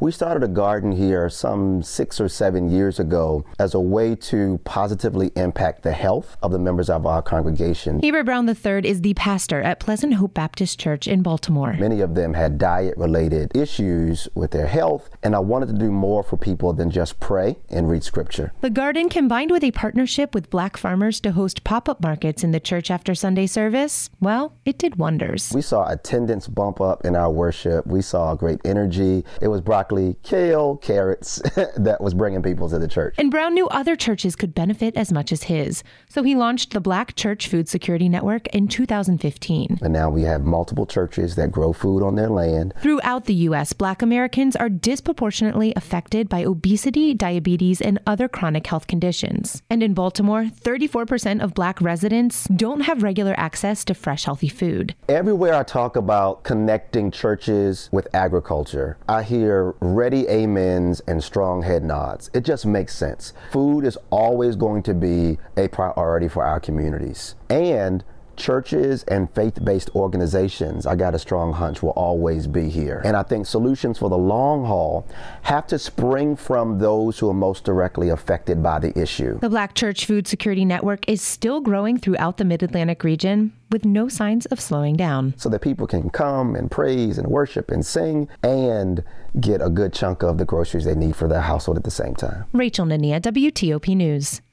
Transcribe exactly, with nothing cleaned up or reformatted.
We started a garden here some six or seven years ago as a way to positively impact the health of the members of our congregation. Heber Brown the third is the pastor at Pleasant Hope Baptist Church in Baltimore. Many of them had diet-related issues with their health, and I wanted to do more for people than just pray and read scripture. The garden, combined with a partnership with Black farmers to host pop-up markets in the church after Sunday service, well, it did wonders. We saw attendance bump up in our worship. We saw great energy. It was broccoli, kale, carrots that was bringing people to the church. And Brown knew other churches could benefit as much as his, so he launched the Black Church Food Security Network in two thousand fifteen. And now we have multiple churches that grow food on their land. Throughout the U S, Black Americans are disproportionately affected by obesity, diabetes, and other chronic health conditions. And in Baltimore, thirty-four percent of Black residents don't have regular access to fresh, healthy food. Everywhere I talk about connecting churches with agriculture, I hear ready amens and strong head nods. It just makes sense. Food is always going to be a priority for our communities. And churches and faith-based organizations, I got a strong hunch, will always be here. And I think solutions for the long haul have to spring from those who are most directly affected by the issue. The Black Church Food Security Network is still growing throughout the Mid-Atlantic region with no signs of slowing down. So that people can come and praise and worship and sing and get a good chunk of the groceries they need for their household at the same time. Rachel Nania, W T O P News.